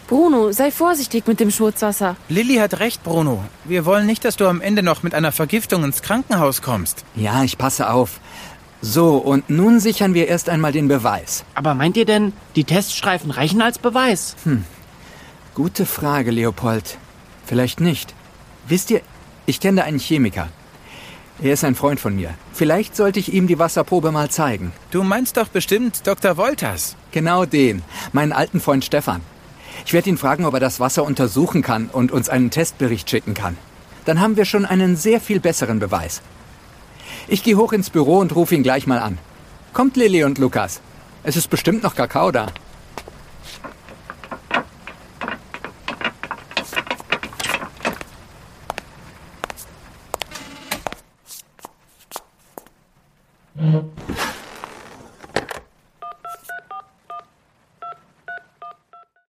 Bruno, sei vorsichtig mit dem Schmutzwasser. Lilly hat recht, Bruno. Wir wollen nicht, dass du am Ende noch mit einer Vergiftung ins Krankenhaus kommst. Ja, ich passe auf. So, und nun sichern wir erst einmal den Beweis. Aber meint ihr denn, die Teststreifen reichen als Beweis? Gute Frage, Leopold. Vielleicht nicht. Wisst ihr, ich kenne da einen Chemiker. Er ist ein Freund von mir. Vielleicht sollte ich ihm die Wasserprobe mal zeigen. Du meinst doch bestimmt Dr. Wolters. Genau den, meinen alten Freund Stefan. Ich werde ihn fragen, ob er das Wasser untersuchen kann und uns einen Testbericht schicken kann. Dann haben wir schon einen sehr viel besseren Beweis. Ich gehe hoch ins Büro und rufe ihn gleich mal an. Kommt, Lilly und Lukas. Es ist bestimmt noch Kakao da.